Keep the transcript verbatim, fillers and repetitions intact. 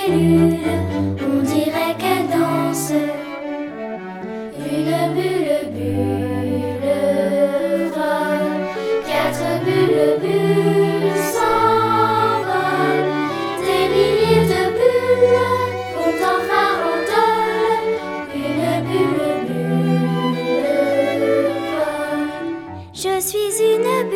libellule, on dirait qu'elle danse. Une bulle, bulle, vole, quatre bulles, bulles s'envolent. Des milliers de bulles vont en farandole. Une bulle, bulle, vole. Je suis une bulle.